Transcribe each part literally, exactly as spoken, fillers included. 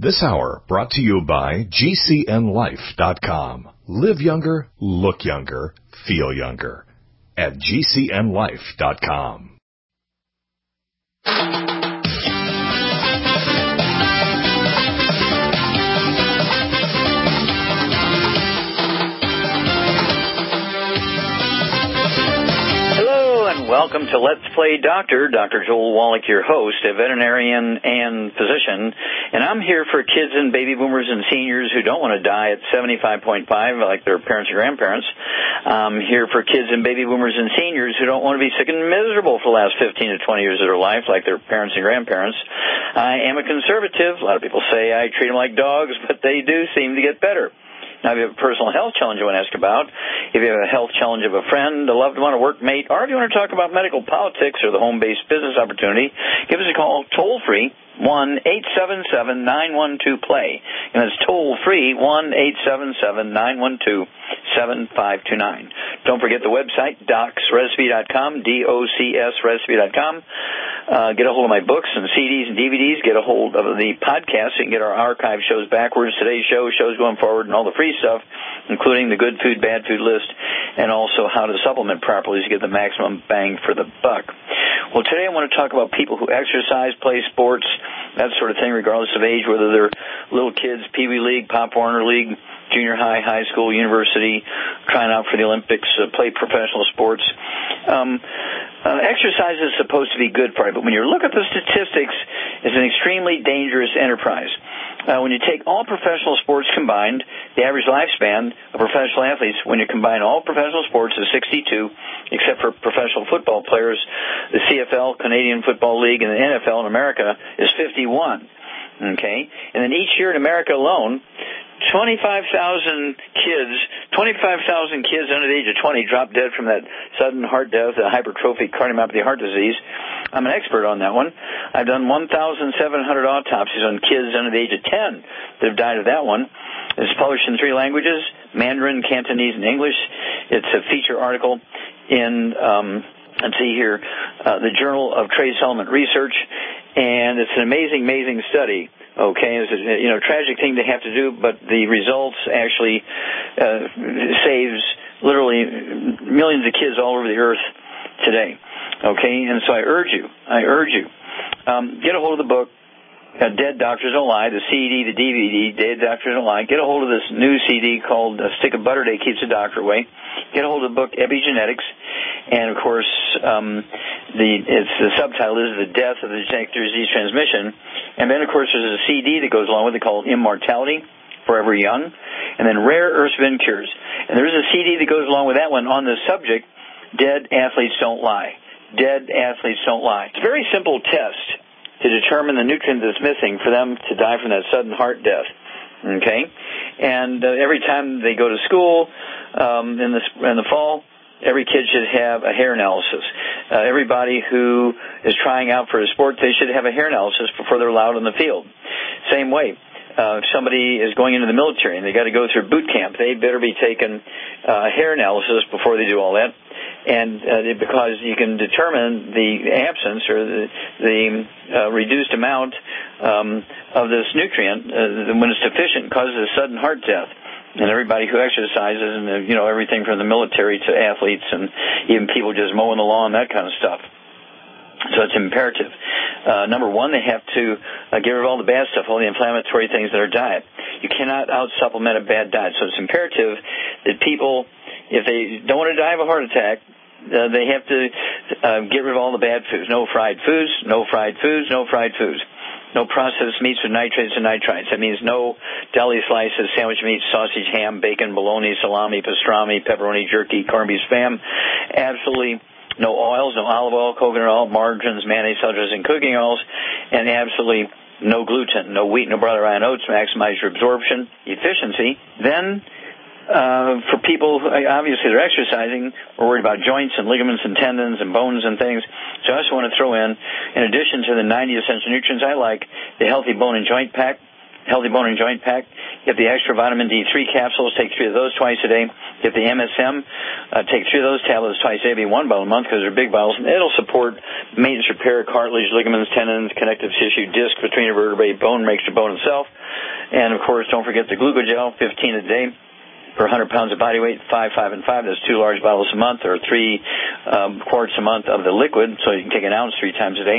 This hour brought to you by G C N life dot com. Live younger, look younger, feel younger at G C N life dot com. Welcome to Let's Play Doctor. Doctor Joel Wallach, your host, a veterinarian and physician. And I'm here for kids and baby boomers and seniors who don't want to die at seventy-five point five like their parents or grandparents. I'm here for kids and baby boomers and seniors who don't want to be sick and miserable for the last fifteen to twenty years of their life like their parents and grandparents. I am a conservative. A lot of people say I treat them like dogs, but they do seem to get better. Now, if you have a personal health challenge you want to ask about, if you have a health challenge of a friend, a loved one, a workmate, or if you want to talk about medical politics or the home-based business opportunity, give us a call toll-free, one eight seven seven, nine one two, play. And that's toll-free, one eight seven seven, nine one two, seven five two nine. Don't forget the website, docs recipe dot com, D O C S recipe dot com. Uh, get a hold of my books and C Ds and D V Ds. Get a hold of the podcast so you can get our archive shows backwards, today's show, shows going forward, and all the free stuff, including the good food, bad food list, and also how to supplement properly to get the maximum bang for the buck. Well, today I want to talk about people who exercise, play sports, that sort of thing, regardless of age, whether they're little kids, Pee Wee League, Pop Warner League, junior high, high school, university, trying out for the Olympics, uh, play professional sports. Um, uh, exercise is supposed to be good for you, but when you look at the statistics, it's an extremely dangerous enterprise. Uh, when you take all professional sports combined, the average lifespan of professional athletes, when you combine all professional sports, is sixty-two, except for professional football players. The C F L, Canadian Football League, and the N F L in America is fifty-one. Okay? And then each year in America alone, twenty-five thousand kids, twenty-five thousand kids under the age of twenty drop dead from that sudden heart death, the hypertrophic cardiomyopathy heart disease. I'm an expert on that one. I've done one thousand seven hundred autopsies on kids under the age of ten that have died of that one. It's published in three languages, Mandarin, Cantonese, and English. It's a feature article in, um, let's see here, uh, the Journal of Trace Element Research, and it's an amazing, amazing study. Okay, it's a, you know, tragic thing to have to do, but the results actually uh, saves literally millions of kids all over the earth today. Okay, and so I urge you, I urge you, um, get a hold of the book, uh, Dead Doctors Don't Lie, the C D, the D V D, Dead Doctors Don't Lie. Get a hold of this new C D called A Stick of Butter Day Keeps the Doctor Away. Get a hold of the book Epigenetics, and of course, um, the it's the subtitle is The Death of the Genetic Disease Transmission. And then, of course, there's a C D that goes along with it called Immortality, Forever Young, and then Rare Earth Spin Cures. And there's a C D that goes along with that one on the subject, Dead Athletes Don't Lie. Dead Athletes Don't Lie. It's a very simple test to determine the nutrient that's missing for them to die from that sudden heart death. Okay? And uh, every time they go to school um, in, the, in the fall, every kid should have a hair analysis. Uh, everybody who is trying out for a sport, they should have a hair analysis before they're allowed on the field. Same way. Uh, if somebody is going into the military and they got to go through boot camp, they better be taking uh, a hair analysis before they do all that. And uh, because you can determine the absence or the, the uh, reduced amount um, of this nutrient uh, when it's deficient causes a sudden heart death. And everybody who exercises, and uh, you know, everything from the military to athletes and even people just mowing the lawn, that kind of stuff. So it's imperative. Uh, number one, they have to uh, get rid of all the bad stuff, all the inflammatory things in their diet. You cannot out-supplement a bad diet. So it's imperative that people, if they don't want to die of a heart attack, uh, they have to uh, get rid of all the bad foods. No fried foods, no fried foods, no fried foods. No processed meats with nitrates and nitrites. That means no deli slices, sandwich meats, sausage, ham, bacon, bologna, salami, pastrami, pepperoni, jerky, corned beef, spam. Absolutely no oils, no olive oil, coconut oil, margarines, mayonnaise, sultras, and cooking oils, and absolutely no gluten, no wheat, no barley, rye, and oats. Maximize your absorption efficiency. Then, uh, for people who obviously they're exercising, we're worried about joints and ligaments and tendons and bones and things. So I just want to throw in, in addition to the ninety essential nutrients, I like the Healthy Bone and Joint Pack. Healthy Bone and Joint Pack. Get the extra vitamin D three capsules. Take three of those twice a day. Get the M S M. Uh, take three of those tablets twice a day. Be one bottle a month because they're big bottles. And it'll support maintenance, repair, cartilage, ligaments, tendons, connective tissue, disc between your vertebrae, bone makes your bone itself. And, of course, don't forget the Glucogel, fifteen a day per one hundred pounds of body weight, five, five, and five. That's two large bottles a month, or three um, quarts a month of the liquid, so you can take an ounce three times a day.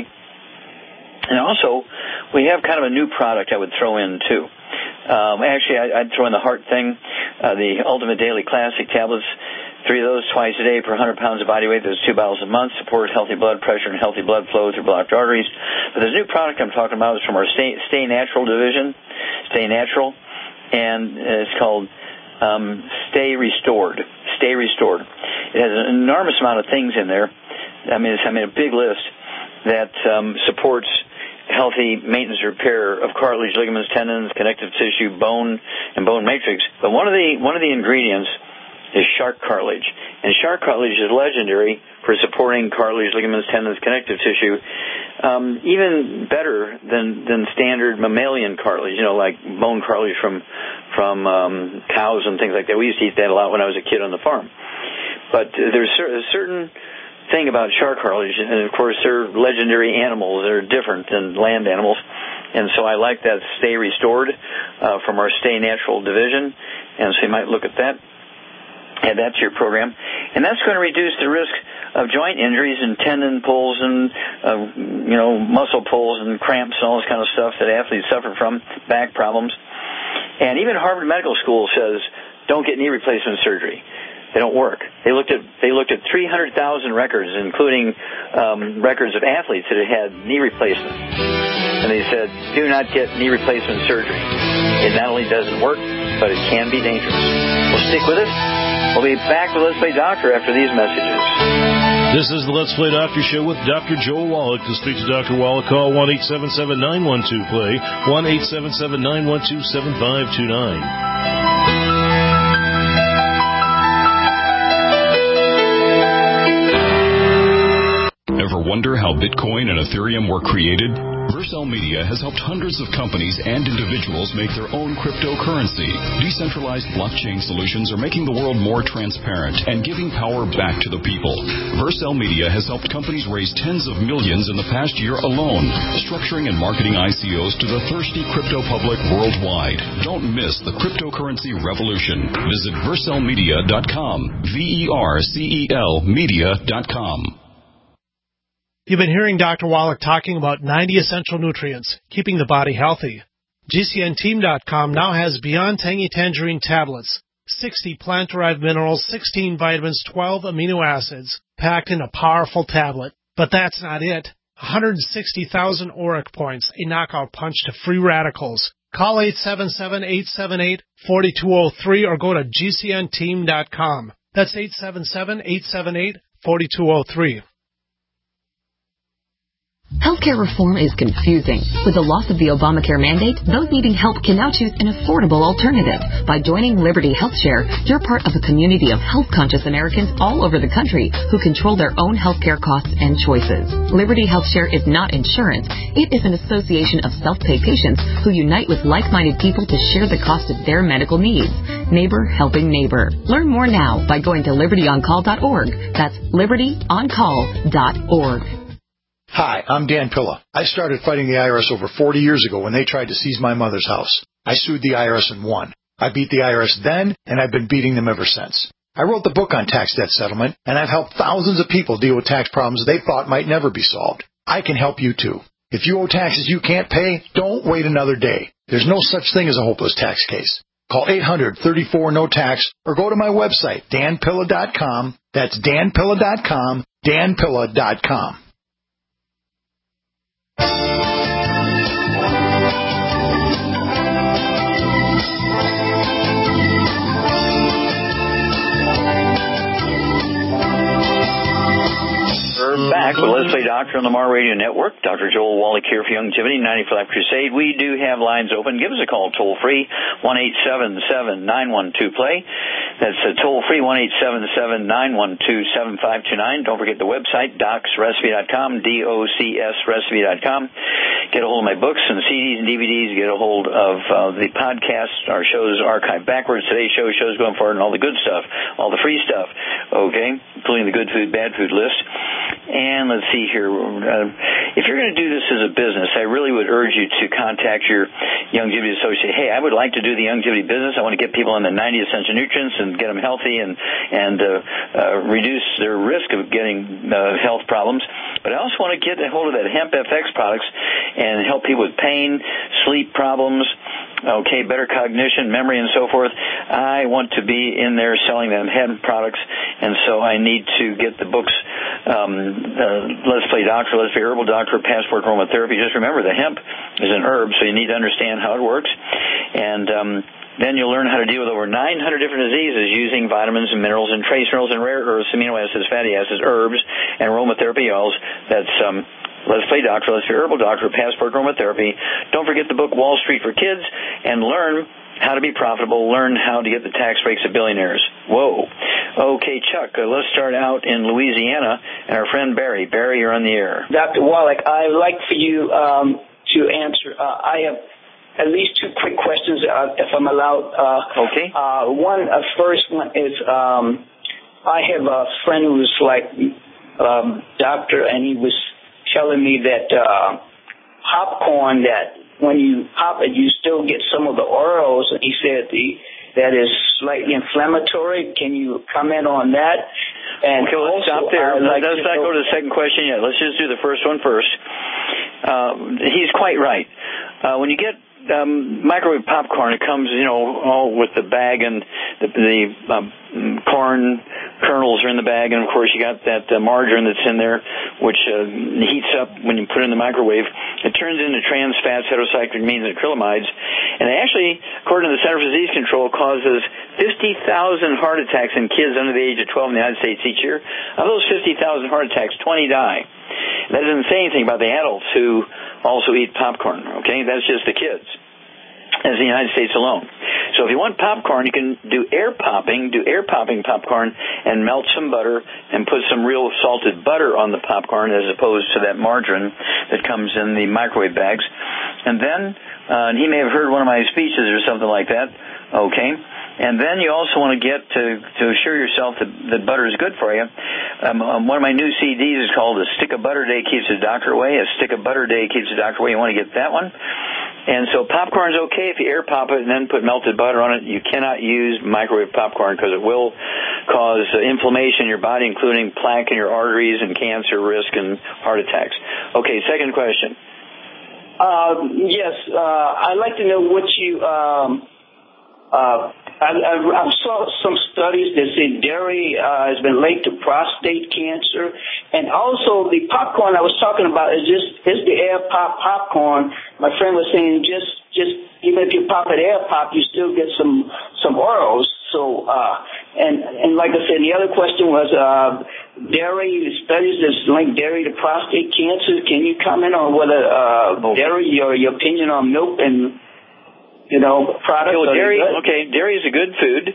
And also, we have kind of a new product I would throw in, too. Um, actually, I, I'd throw in the heart thing, uh, the Ultimate Daily Classic tablets, three of those twice a day per one hundred pounds of body weight. There's two bottles a month, support healthy blood pressure and healthy blood flow through blocked arteries. But this new product I'm talking about is from our Stay, Stay Natural division, Stay Natural, and it's called Um, Stay Restored. Stay Restored. It has an enormous amount of things in there. I mean, it's, I mean, a big list that um, supports healthy maintenance repair of cartilage, ligaments, tendons, connective tissue, bone, and bone matrix. But one of the one of the ingredients is shark cartilage, and shark cartilage is legendary for supporting cartilage, ligaments, tendons, connective tissue, um, even better than than standard mammalian cartilage. You know, like bone cartilage from from um, cows and things like that. We used to eat that a lot when I was a kid on the farm. But uh, there's a certain thing about shark cartilage, and of course they're legendary animals. They're different than land animals, and so I like that Stay Restored uh, from our Stay Natural division, and so you might look at that. Add that to your program, and that's going to reduce the risk of joint injuries and tendon pulls and uh, you know muscle pulls and cramps and all this kind of stuff that athletes suffer from, back problems. And even Harvard Medical School says don't get knee replacement surgery. They don't work. They looked at they looked at three hundred thousand records, including um, records of athletes that had had knee replacement, and they said do not get knee replacement surgery. It not only doesn't work, but it can be dangerous. Well, stick with us. We'll be back with Let's Play Doctor after these messages. This is the Let's Play Doctor Show with Doctor Joel Wallach. To speak to Doctor Wallach, call one eight seven seven, nine one two, play, one eight seven seven, nine one two, seven five two nine. Ever wonder how Bitcoin and Ethereum were created? Vercel Media has helped hundreds of companies and individuals make their own cryptocurrency. Decentralized blockchain solutions are making the world more transparent and giving power back to the people. Vercel Media has helped companies raise tens of millions in the past year alone, structuring and marketing I C Os to the thirsty crypto public worldwide. Don't miss the cryptocurrency revolution. Visit vercel media dot com, V E R C E L media dot com. You've been hearing Doctor Wallach talking about ninety essential nutrients, keeping the body healthy. G C N team dot com now has Beyond Tangy Tangerine tablets, sixty plant-derived minerals, sixteen vitamins, twelve amino acids, packed in a powerful tablet. But that's not it. one hundred sixty thousand auric points, a knockout punch to free radicals. Call eight seven seven, eight seven eight, four two zero three or go to G C N team dot com. That's eight seven seven, eight seven eight, four two zero three. Healthcare reform is confusing. With the loss of the Obamacare mandate, those needing help can now choose an affordable alternative. By joining Liberty HealthShare, you're part of a community of health-conscious Americans all over the country who control their own healthcare costs and choices. Liberty HealthShare is not insurance. It is an association of self-pay patients who unite with like-minded people to share the cost of their medical needs. Neighbor helping neighbor. Learn more now by going to liberty on call dot org. That's liberty on call dot org. Hi, I'm Dan Pilla. I started fighting the I R S over forty years ago when they tried to seize my mother's house. I sued the I R S and won. I beat the I R S then, and I've been beating them ever since. I wrote the book on tax debt settlement, and I've helped thousands of people deal with tax problems they thought might never be solved. I can help you too. If you owe taxes you can't pay, don't wait another day. There's no such thing as a hopeless tax case. Call eight hundred, thirty-four, no tax or go to my website, dan pilla dot com. That's dan pilla dot com, dan pilla dot com. We're back with Let's Play Doctor on the Mar Radio Network. Doctor Joel Wallach here for Youngevity, ninety-four Life Crusade. We do have lines open. Give us a call toll free, one eight seven seven, nine one two, play. That's a toll free, one eight seven seven, nine one two, seven five two nine. Don't forget the website, docs recipe dot com, D O C S recipe dot com. Get a hold of my books and C Ds and D V Ds. Get a hold of uh, the podcast, our shows archived backwards, today's show, shows going forward, and all the good stuff, all the free stuff, okay, including the good food, bad food list. And let's see here. here. Uh, if you're going to do this as a business, I really would urge you to contact your Youngevity associate. Hey, I would like to do the Youngevity business. I want to get people on the ninety essential nutrients and get them healthy and and uh, uh, reduce their risk of getting uh, health problems. But I also want to get a hold of that Hemp F X products and help people with pain, sleep problems, okay, better cognition, memory, and so forth. I want to be in there selling them hemp products, and so I need to get the books, um, uh, Let's Play Doctor, Let's Play Herbal Doctor, Passport Aromatherapy. Just remember, the hemp is an herb, so you need to understand how it works. And um, then you'll learn how to deal with over nine hundred different diseases using vitamins and minerals and trace minerals and rare earths, amino acids, fatty acids, herbs, and aromatherapy oils. That's um, Let's Play Doctor, Let's Play Herbal Doctor, Passport Aromatherapy. Don't forget the book Wall Street for Kids, and learn how to be profitable, learn how to get the tax breaks of billionaires. Whoa. Okay, Chuck, uh, let's start out in Louisiana, and our friend Barry. Barry, you're on the air. Doctor Wallach, I'd like for you um, to answer. Uh, I have at least two quick questions, uh, if I'm allowed. Uh, okay. Uh, one, uh, first one is um, I have a friend who's like um, doctor, and he was telling me that uh, popcorn, that when you pop it, you still get some of the oils. And he said the, that is slightly inflammatory. Can you comment on that? And okay, well, let's stop there. Like Let's not go to the second question yet. Let's just do the first one first. Uh, he's quite right. Uh, when you get um, microwave popcorn, it comes, you know, all with the bag, and the, the um, corn kernels are in the bag, and of course you got that uh, margarine that's in there, which uh, heats up when you put it in the microwave. It turns into trans fats, heterocyclamines, and acrylamides, and it actually, according to the Center for Disease Control, causes fifty thousand heart attacks in kids under the age of twelve in the United States each year. Of those fifty thousand heart attacks, twenty die. That doesn't say anything about the adults who also eat popcorn, okay? That's just the kids. As the United States alone. So if you want popcorn, you can do air popping, do air popping popcorn, and melt some butter and put some real salted butter on the popcorn as opposed to that margarine that comes in the microwave bags. And then, uh, and he may have heard one of my speeches or something like that, okay? And then you also want to get to, to assure yourself that, that butter is good for you. Um, um, one of my new C Ds is called A Stick of Butter a Day Keeps the Doctor Away. A Stick of Butter a Day Keeps the Doctor Away. You want to get that one. And so popcorn's okay if you air pop it and then put melted butter on it. You cannot use microwave popcorn because it will cause uh, inflammation in your body, including plaque in your arteries and cancer risk and heart attacks. Okay, second question. Uh, yes, uh, I'd like to know what you... Um, uh, I, I, I saw some studies that say dairy uh, has been linked to prostate cancer, and also the popcorn I was talking about is just is the air pop popcorn. My friend was saying just just even if you pop it air pop, you still get some some oils. So uh, and and like I said, the other question was uh, dairy studies that link dairy to prostate cancer. Can you comment on whether uh, dairy, your your opinion on milk and You know, products. Well, dairy, okay, dairy is a good food.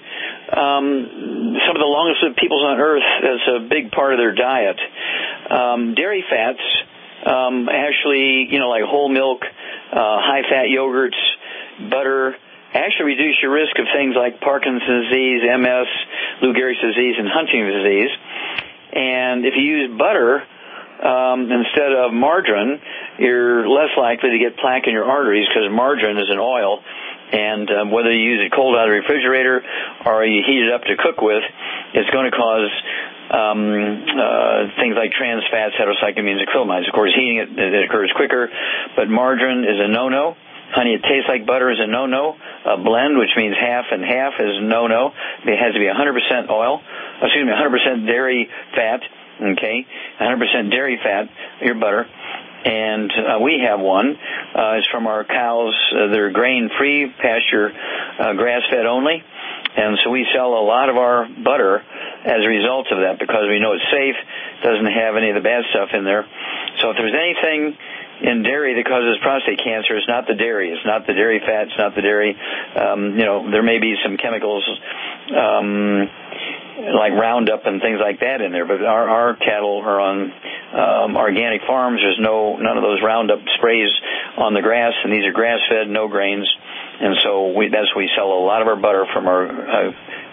Um, some of the longest lived peoples on earth, that's a big part of their diet. Um, dairy fats, um, actually, you know, like whole milk, uh, high fat yogurts, butter, actually reduce your risk of things like Parkinson's disease, M S, Lou Gehrig's disease, and Huntington's disease. And if you use butter um, instead of margarine, you're less likely to get plaque in your arteries because margarine is an oil, and um, whether you use it cold out of the refrigerator or you heat it up to cook with, it's going to cause um, uh, things like trans fats, heterocyclamines, acrylamides. Of course, heating it, it occurs quicker, but margarine is a no-no. Honey, it tastes like butter is a no-no. A blend, which means half and half, is no-no. It has to be one hundred percent oil, excuse me, one hundred percent dairy fat, okay, one hundred percent dairy fat, your butter. And uh, we have one. Uh, it's from our cows. Uh, they're grain-free, pasture, uh, grass-fed only. And so we sell a lot of our butter as a result of that because we know it's safe, doesn't have any of the bad stuff in there. So if there's anything in dairy that causes prostate cancer, it's not the dairy. It's not the dairy fat. It's not the dairy. Um, you know, there may be some chemicals um, like Roundup and things like that in there, but our, our cattle are on um, organic farms. There's no none of those Roundup sprays on the grass, and these are grass-fed, no grains. And so we, that's we sell a lot of our butter from our uh,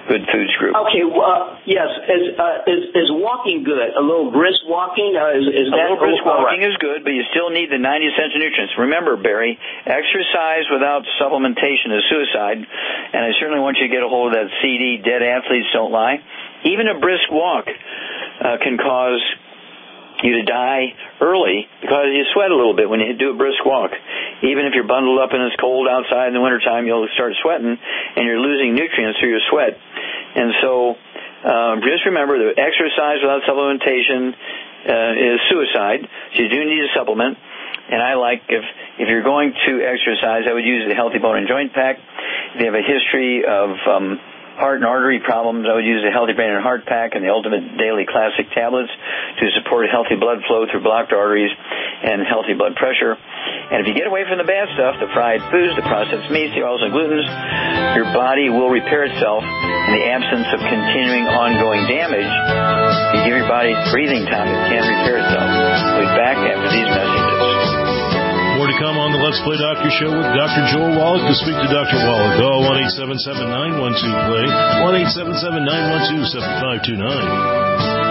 Good Foods Group. Okay, well, yes, is, uh, is is walking good? A little brisk walking? Uh, is, is a that little brisk walking right? is good, but you still need the ninety essential nutrients. Remember, Barry, exercise without supplementation is suicide, and I certainly want you to get a hold of that C D, Dead Athletes Don't Lie. Even a brisk walk uh, can cause you to die early because you sweat a little bit when you do a brisk walk. Even if you're bundled up and it's cold outside in the wintertime, you'll start sweating, and you're losing nutrients through your sweat. And so um, just remember that exercise without supplementation uh, is suicide, so you do need a supplement. And I like, if if you're going to exercise, I would use the Healthy Bone and Joint Pack. If you have a history of um, heart and artery problems, I would use the Healthy Brain and Heart Pack and the Ultimate Daily Classic tablets to support healthy blood flow through blocked arteries and healthy blood pressure. And if you get away from the bad stuff, the fried foods, the processed meats, the oils and glutens, your body will repair itself in the absence of continuing ongoing damage. If you give your body breathing time, it can repair itself. We'll be back after these messages. More to come on the Let's Play Doctor Show with Doctor Joel Wallach. To speak to Doctor Wallach, call one eight seven seven, nine one two, play, one eight seven seven, nine one two, seven five two nine.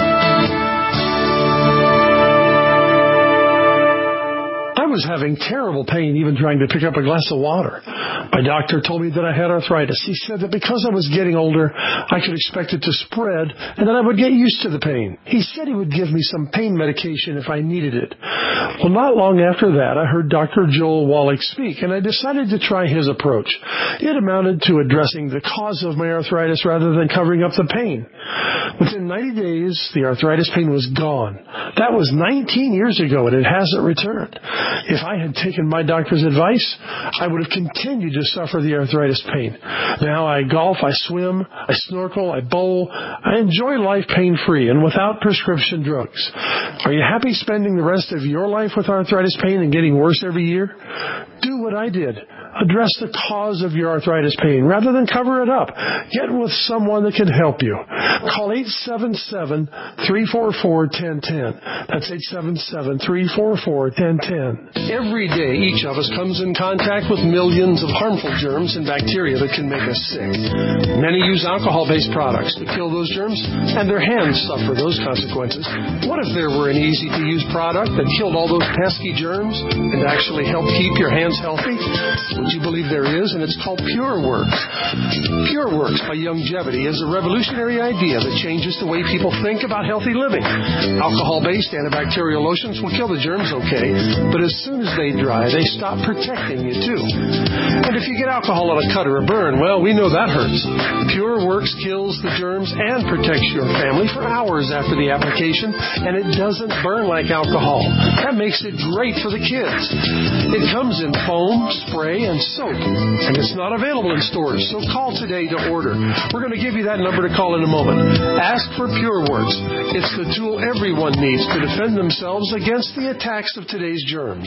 I was having terrible pain even trying to pick up a glass of water. My doctor told me that I had arthritis. He said that because I was getting older, I could expect it to spread and that I would get used to the pain. He said he would give me some pain medication if I needed it. Well, not long after that, I heard Doctor Joel Wallach speak, and I decided to try his approach. It amounted to addressing the cause of my arthritis rather than covering up the pain. Within ninety days, the arthritis pain was gone. That was nineteen years ago, and it hasn't returned. If I had taken my doctor's advice, I would have continued to suffer the arthritis pain. Now I golf, I swim, I snorkel, I bowl. I enjoy life pain-free and without prescription drugs. Are you happy spending the rest of your life with arthritis pain and getting worse every year? Do what I did. Address the cause of your arthritis pain rather than cover it up. Get with someone that can help you. Call eight seven seven, three four four, one zero one zero. That's eight seven seven, three four four, one zero one zero. Every day, each of us comes in contact with millions of harmful germs and bacteria that can make us sick. Many use alcohol-based products to kill those germs, and their hands suffer those consequences. What if there were an easy-to-use product that killed all those pesky germs and actually helped keep your hands healthy? Would you believe there is? And it's called PureWorks. PureWorks by Youngevity is a revolutionary idea that changes the way people think about healthy living. Alcohol-based antibacterial lotions will kill the germs okay, but as soon as they dry, they stop protecting you too. And if you get alcohol on a cut or a burn, well, we know that hurts. PureWorks kills the germs and protects your family for hours after the application, and it doesn't burn like alcohol. That makes it great for the kids. It comes in foam, spray, and soap, and it's not available in stores, so call today to order. We're going to give you that number to call in a moment. Ask for PureWorks. It's the tool everyone needs to defend themselves against the attacks of today's germs.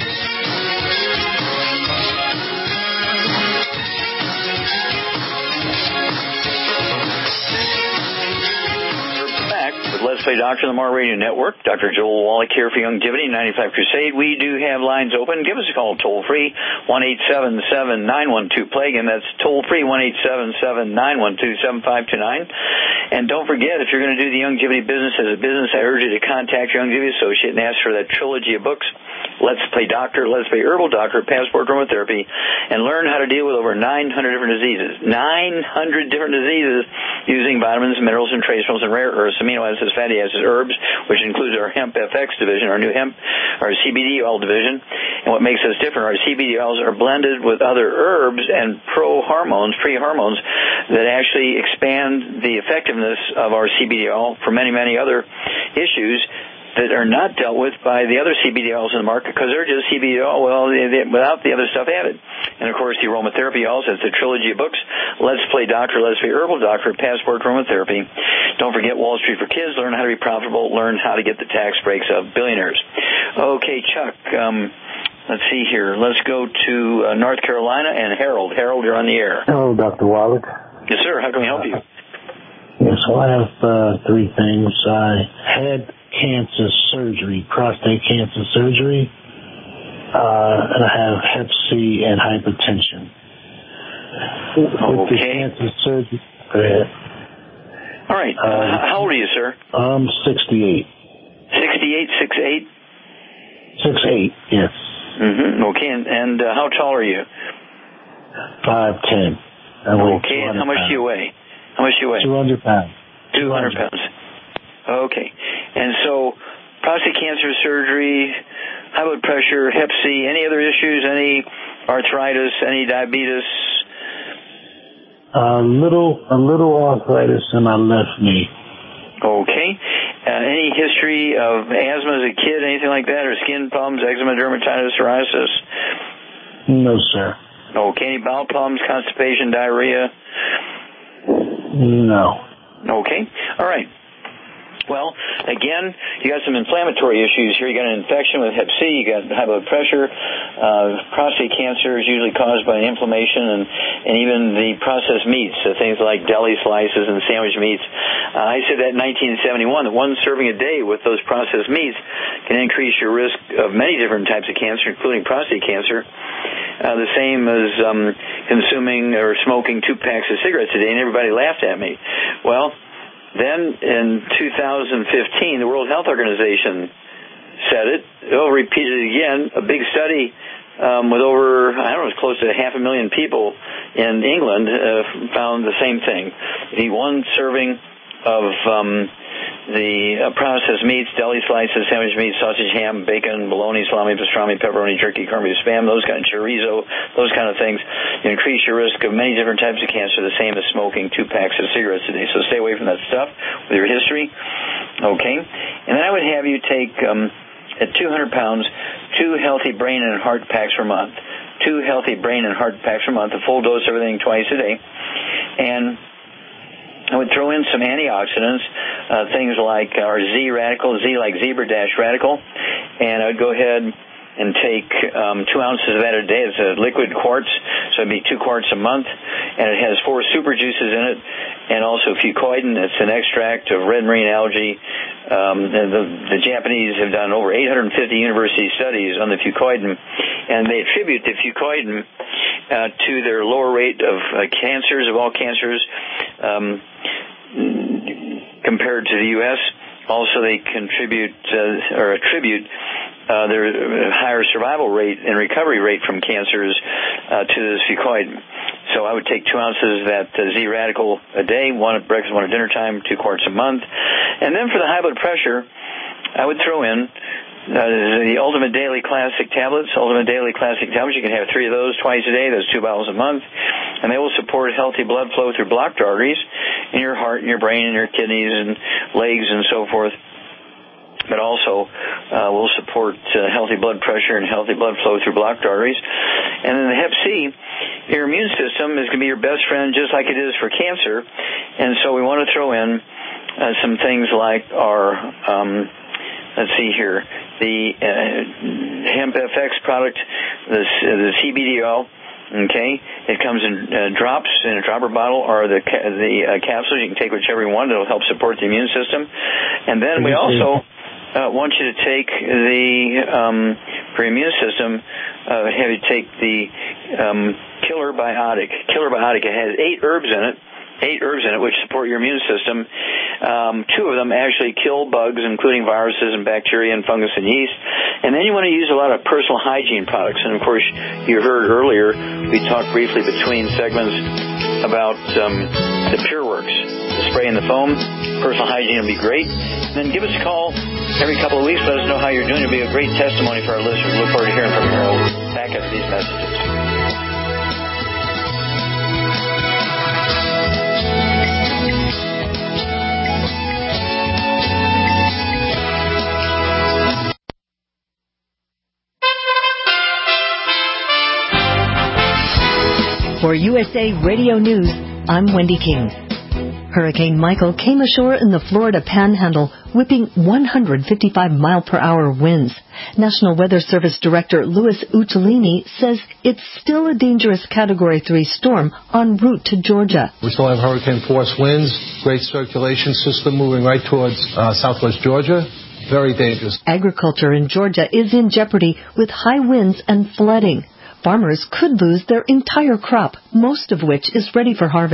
Let's Play Doctor on the Mar Radio Network. Doctor Joel Wallach here for Youngevity ninety-five Crusade. We do have lines open. Give us a call toll free, one eight seven seven, nine one two, play. Again, that's toll free, one eight seven seven, nine one two, seven five two nine. And don't forget, if you're going to do the Youngevity business as a business, I urge you to contact your Youngevity associate and ask for that trilogy of books, Let's Play Doctor, Let's Play Herbal Doctor, Passport Aromatherapy, and learn how to deal with over nine hundred different diseases. nine hundred different diseases using vitamins, minerals, and trace minerals and rare earths, amino acids, fatty acids, herbs, which includes our Hemp F X division, our new hemp, our C B D oil division. And what makes us different, our C B D oils are blended with other herbs and pro-hormones, free hormones, that actually expand the effectiveness of our C B D oil for many, many other issues that are not dealt with by the other C B D oils in the market because they're just C B D oil well, they, they, without the other stuff added. And, of course, the aromatherapy oils, that's the trilogy of books, Let's Play Doctor, Let's Play Herbal Doctor, Passport Aromatherapy. Don't forget Wall Street for Kids, learn how to be profitable, learn how to get the tax breaks of billionaires. Okay, Chuck, um, let's see here. Let's go to uh, North Carolina and Harold. Harold, you're on the air. Hello, Doctor Wallach. Yes, sir. How can we help you? Yes, well, I have uh, three things. I had cancer surgery, prostate cancer surgery, uh, and I have hep C and hypertension. With okay. the cancer surgery, Go ahead. All right. Uh, uh, how old are you, sir? I'm sixty-eight. sixty-eight, six eight? six eight, yes. Mm-hmm. Okay, and, and uh, how tall are you? five ten. Okay, and how much do you weigh? How much do you weigh? two hundred pounds. two hundred pounds. Okay. And so, prostate cancer surgery, high blood pressure, hep C, any other issues, any arthritis, any diabetes? A little, a little arthritis in my left knee. Okay. Uh, any history of asthma as a kid, anything like that, or skin problems, eczema, dermatitis, psoriasis? No, sir. Okay. Any bowel problems, constipation, diarrhea? No. Okay. All right. Well, again, you got some inflammatory issues here. You got an infection with hep C. You got high blood pressure. Uh, prostate cancer is usually caused by inflammation, and, and even the processed meats, so things like deli slices and sandwich meats. Uh, I said that in nineteen seventy-one, that one serving a day with those processed meats can increase your risk of many different types of cancer, including prostate cancer. Uh, the same as um, consuming or smoking two packs of cigarettes a day, and everybody laughed at me. Well, then, in two thousand fifteen, the World Health Organization said it. They'll repeat it again. A big study um, with over, I don't know, close to half a million people in England uh, found the same thing. The one serving of um, the uh, processed meats, deli slices, sandwich meat, sausage, ham, bacon, bologna, salami, pastrami, pepperoni, turkey, corned beef, spam, those kind of chorizo, those kind of things, you increase your risk of many different types of cancer, the same as smoking two packs of cigarettes a day. So stay away from that stuff with your history. Okay. And then I would have you take, um, at two hundred pounds, two healthy brain and heart packs per month. Two healthy brain and heart packs per month, a full dose of everything twice a day. And I would throw in some antioxidants, uh, things like our Z radical, Z like zebra dash radical, and I would go ahead and take um, two ounces of that a day. It's a liquid quartz, so it'd be two quarts a month, and it has four super juices in it, and also fucoidan. It's an extract of red marine algae. Um, the, the Japanese have done over eight hundred fifty university studies on the fucoidan, and they attribute the fucoidan uh, to their lower rate of uh, cancers, of all cancers, um, compared to the U S Also, they contribute uh, or attribute uh, their higher survival rate and recovery rate from cancers uh, to this fucoidan. So I would take two ounces of that uh, Z radical a day, one at breakfast, one at dinner time, two quarts a month. And then for the high blood pressure, I would throw in Uh, the Ultimate Daily Classic tablets. Ultimate Daily Classic tablets, you can have three of those twice a day. That's two bottles a month. And they will support healthy blood flow through blocked arteries in your heart and your brain and your kidneys and legs and so forth. But also uh, will support uh, healthy blood pressure and healthy blood flow through blocked arteries. And then the hep C, your immune system is going to be your best friend just like it is for cancer. And so we want to throw in uh, some things like our... Um, Let's see here. The uh, Hemp F X product, the, the C B D O, okay? It comes in uh, drops in a dropper bottle or the the uh, capsules. You can take whichever you want. It'll help support the immune system. And then we also uh, want you to take the, um, for your immune system, uh, have you take the um, Killer Biotic. Killer Biotic, it has eight herbs in it. Eight herbs in it which support your immune system. Um, two of them actually kill bugs, including viruses and bacteria and fungus and yeast. And then you want to use a lot of personal hygiene products. And, of course, you heard earlier, we talked briefly between segments about um, the PureWorks, the spray and the foam. Personal hygiene will be great. And then give us a call every couple of weeks. Let us know how you're doing. It'll be a great testimony for our listeners. Look forward to hearing from you all back after these messages. For U S A Radio News, I'm Wendy King. Hurricane Michael came ashore in the Florida Panhandle, whipping one hundred fifty-five mile per hour winds. National Weather Service Director Louis Uccellini says it's still a dangerous Category three storm en route to Georgia. We still have hurricane force winds, great circulation system moving right towards uh, southwest Georgia. Very dangerous. Agriculture in Georgia is in jeopardy with high winds and flooding. Farmers could lose their entire crop, most of which is ready for harvest.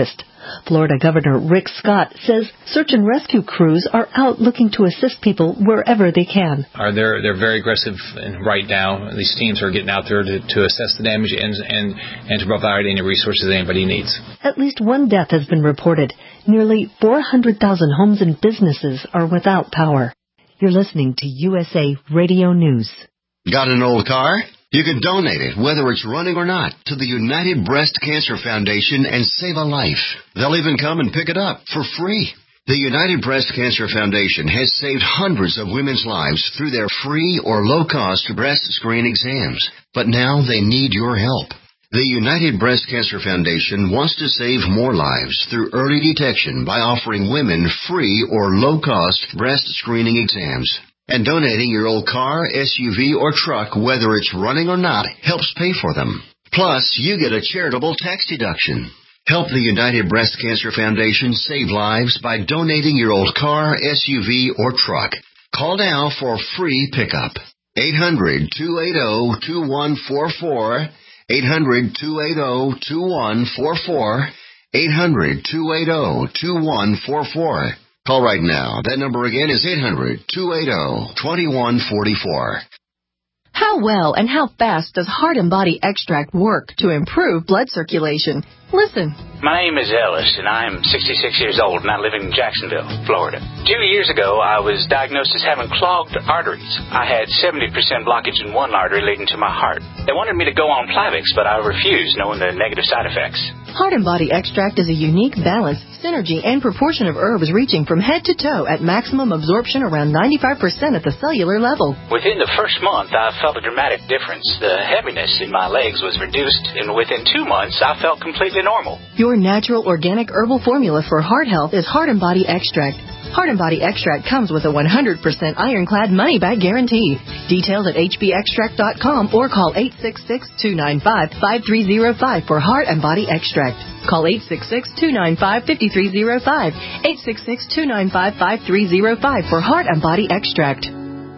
Florida Governor Rick Scott says search and rescue crews are out looking to assist people wherever they can. Are they're, they're very aggressive right now. These teams are getting out there to, to assess the damage and, and, and to provide any resources anybody needs. At least one death has been reported. Nearly four hundred thousand homes and businesses are without power. You're listening to U S A Radio News. Got an old car? You can donate it, whether it's running or not, to the United Breast Cancer Foundation and save a life. They'll even come and pick it up for free. The United Breast Cancer Foundation has saved hundreds of women's lives through their free or low-cost breast screen exams. But now they need your help. The United Breast Cancer Foundation wants to save more lives through early detection by offering women free or low-cost breast screening exams. And donating your old car, S U V, or truck, whether it's running or not, helps pay for them. Plus, you get a charitable tax deduction. Help the United Breast Cancer Foundation save lives by donating your old car, S U V, or truck. Call now for free pickup. eight hundred, two eight zero, two one four four. eight hundred, two eight zero, two one four four. eight hundred, two eight zero, two one four four. Call right now. That number again is eight hundred, two eight zero, two one four four. How well and how fast does Heart and Body Extract work to improve blood circulation? Listen. My name is Ellis, and I'm sixty-six years old, and I live in Jacksonville, Florida. Two years ago, I was diagnosed as having clogged arteries. I had seventy percent blockage in one artery leading to my heart. They wanted me to go on Plavix, but I refused, knowing the negative side effects. Heart and Body Extract is a unique balance, synergy, and proportion of herbs reaching from head to toe at maximum absorption around ninety-five percent at the cellular level. Within the first month, I felt a dramatic difference. The heaviness in my legs was reduced, and within two months, I felt completely normal. Your natural organic herbal formula for heart health is Heart and Body Extract. Heart and Body Extract comes with a one hundred percent ironclad money-back guarantee. Details at h b extract dot com or call eight six six, two nine five, five three zero five for Heart and Body Extract. Call eight six six, two nine five, five three zero five, eight six six, two nine five, five three zero five for Heart and Body Extract.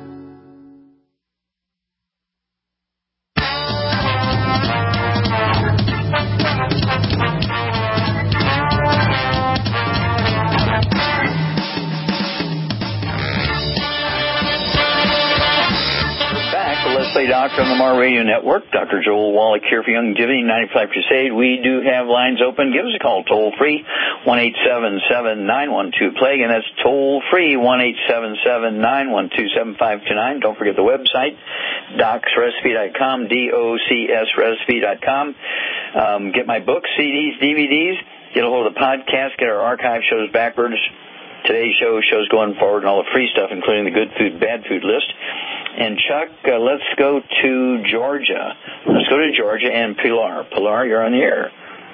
Doctor on the Mar Radio Network. Doctor Joel Wallach here for Youngevity ninety-five Crusade. We do have lines open. Give us a call toll free, one eight seven seven, nine one two, plague, and that's toll free, one eight seven seven, nine one two, seven five two nine. Don't forget the website, docs recipe dot com, D O C S recipe dot com. Um, get my books, C Ds, D V Ds. Get a hold of the podcast. Get our archive shows backwards. Today's show, shows going forward, and all the free stuff, including the good food, bad food list. And Chuck, uh, let's go to Georgia. Let's go to Georgia and Pilar. Pilar, you're on the air.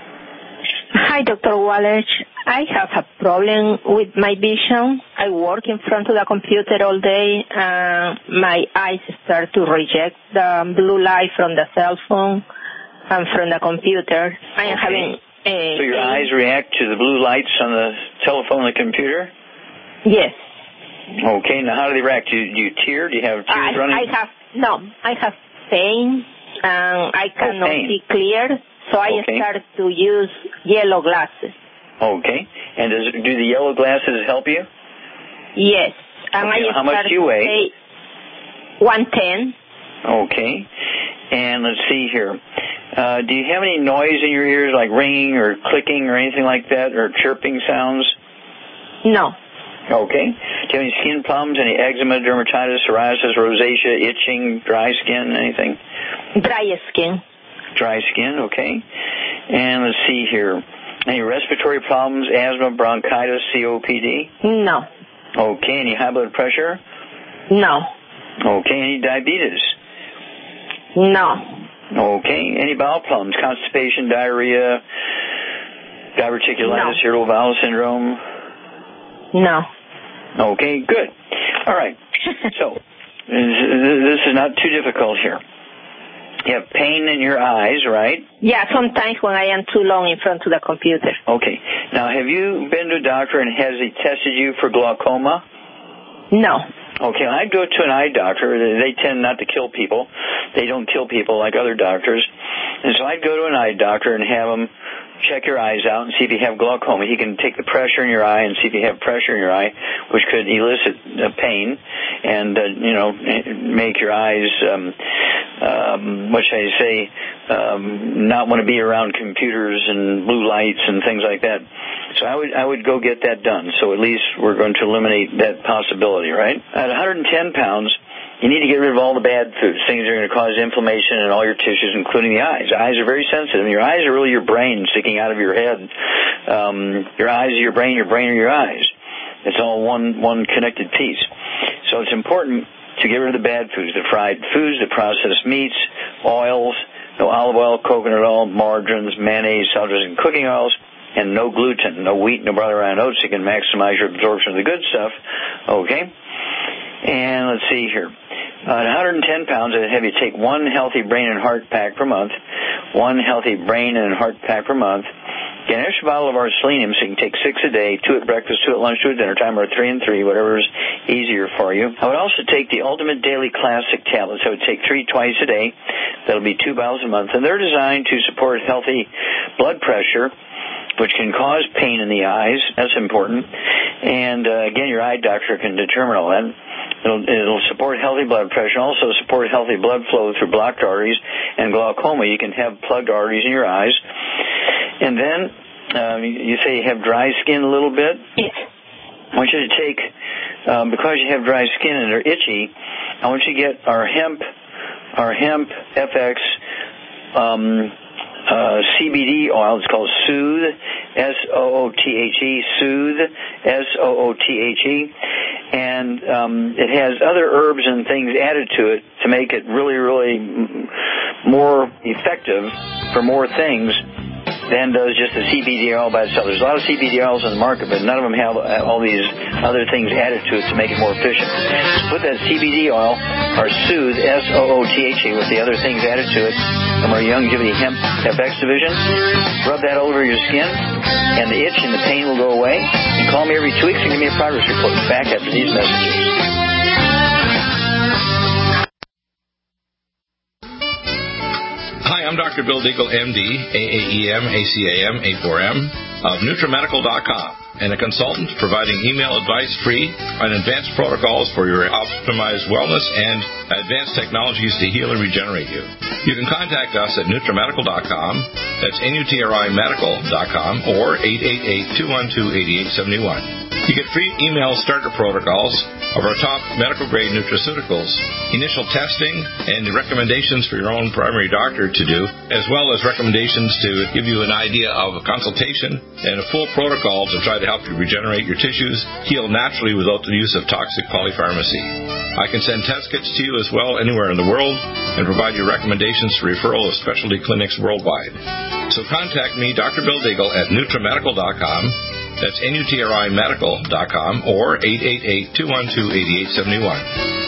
Hi, Doctor Wallach. I have a problem with my vision. I work in front of the computer all day. Uh, my eyes start to reject the blue light from the cell phone and from the computer. I am okay. having... Uh, so your eyes react to the blue lights on the telephone and the computer? Yes. Okay, now how do they react? Do you, do you tear? Do you have tears I, running? I have, no, I have pain, and I cannot oh, see clear, so I okay. start to use yellow glasses. Okay, and does, do the yellow glasses help you? Yes. And okay, I how much do you weigh? one ten. Okay, and let's see here. Uh, do you have any noise in your ears, like ringing or clicking or anything like that, or chirping sounds? No. Okay. Do you have any skin problems, any eczema, dermatitis, psoriasis, rosacea, itching, dry skin, anything? Dry skin. Dry skin, okay. And let's see here. Any respiratory problems, asthma, bronchitis, C O P D? No. Okay. Any high blood pressure? No. Okay. Any diabetes? No. Okay. Any bowel problems, constipation, diarrhea, diverticulitis, no. irritable bowel syndrome? No. Okay, good. All right. So, this is not too difficult here. You have pain in your eyes, right? Yeah, sometimes when I am too long in front of the computer. Okay. Now, have you been to a doctor and has he tested you for glaucoma? No. Okay, I go to an eye doctor. They tend not to kill people. They don't kill people like other doctors. And so I'd go to an eye doctor and have him check your eyes out and see if you have glaucoma. He can take the pressure in your eye and see if you have pressure in your eye, which could elicit uh, pain and, uh, you know, make your eyes, um, um, what should I say, um, not want to be around computers and blue lights and things like that. So I would I would go get that done. So at least we're going to eliminate that possibility, right? At one hundred ten pounds, you need to get rid of all the bad foods, things that are going to cause inflammation in all your tissues, including the eyes. Eyes are very sensitive. Your eyes are really your brain sticking out of your head. Um, your eyes are your brain, your brain are your eyes. It's all one one connected piece. So it's important to get rid of the bad foods, the fried foods, the processed meats, oils, no olive oil, coconut oil, margarines, mayonnaise, salads, and cooking oils, and no gluten, no wheat, no barley, rye, and oats. You can maximize your absorption of the good stuff. Okay? And let's see here. Uh, at one hundred ten pounds, I'd have you take one healthy brain and heart pack per month, one healthy brain and heart pack per month, get an extra bottle of our selenium, so you can take six a day, two at breakfast, two at lunch, two at dinner time, or three and three, whatever is easier for you. I would also take the Ultimate Daily Classic tablets. I would take three twice a day. That'll be two bottles a month, and they're designed to support healthy blood pressure, which can cause pain in the eyes. That's important. And, uh, again, your eye doctor can determine all that. It'll, it'll support healthy blood pressure, also support healthy blood flow through blocked arteries and glaucoma. You can have plugged arteries in your eyes. And then, um, you say you have dry skin a little bit? Yes. I want you to take, um, because you have dry skin and are itchy, I want you to get our hemp, our hemp F X, um, Uh, C B D oil. It's called Soothe, S O O T H E, Soothe, S O O T H E, and um, it has other herbs and things added to it to make it really, really more effective for more things than does just the C B D oil by itself. There's a lot of C B D oils in the market, but none of them have all these other things added to it to make it more efficient. So put that C B D oil, or Soothe, S O O T H E, with the other things added to it from our Youngevity Hemp F X division. Rub that all over your skin, and the itch and the pain will go away. And call me every two weeks and give me a progress report back after these messages. Hi, I'm Doctor Bill Deagle, M D, A A E M, A C A M, A four M, of Nutramedical dot com, and a consultant providing email advice free on advanced protocols for your optimized wellness and advanced technologies to heal and regenerate you. You can contact us at Nutramedical dot com, that's N U T R I medical dot com, or eight eight eight, two one two, eight eight seven one. You get free email starter protocols of our top medical-grade nutraceuticals, initial testing, and recommendations for your own primary doctor to do, as well as recommendations to give you an idea of a consultation and a full protocol to try to help you regenerate your tissues, heal naturally without the use of toxic polypharmacy. I can send test kits to you as well anywhere in the world and provide you recommendations for referral of specialty clinics worldwide. So contact me, Doctor Bill Deagle, at Nutramedical dot com. That's N U T R I medical dot com, or eight eight eight, two one two, eight eight seven one.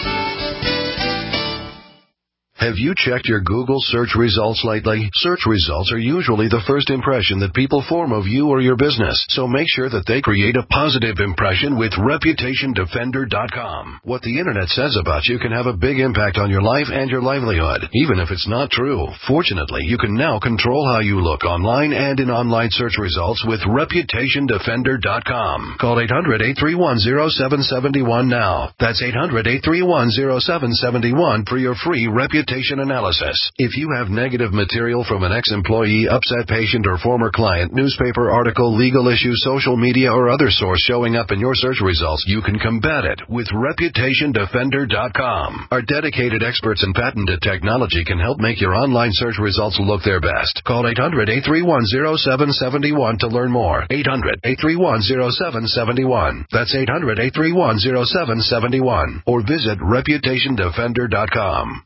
Have you checked your Google search results lately? Search results are usually the first impression that people form of you or your business, so make sure that they create a positive impression with Reputation Defender dot com. What the Internet says about you can have a big impact on your life and your livelihood, even if it's not true. Fortunately, you can now control how you look online and in online search results with Reputation Defender dot com. Call eight hundred, eight three one, zero seven seven one now. That's eight hundred, eight three one, zero seven seven one for your free Reputation analysis. If you have negative material from an ex-employee, upset patient, or former client, newspaper article, legal issue, social media, or other source showing up in your search results, you can combat it with Reputation Defender dot com. Our dedicated experts in patented technology can help make your online search results look their best. Call eight hundred, eight three one, zero seven seven one to learn more. eight hundred, eight three one, zero seven seven one. That's eight hundred, eight three one, zero seven seven one. Or visit Reputation Defender dot com.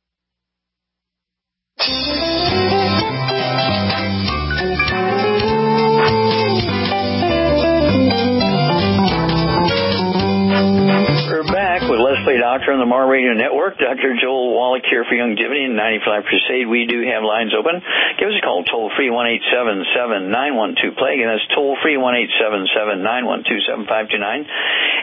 We're back with Leslie Doctor on the Mar Radio Network. Doctor Joel Wallach here for Youngevity and ninety-five Crusade. We do have lines open. Give us a call, toll-free, one eight seven seven, nine one two, play. Again, that's toll-free, one eight seven seven, nine one two, seven five two nine.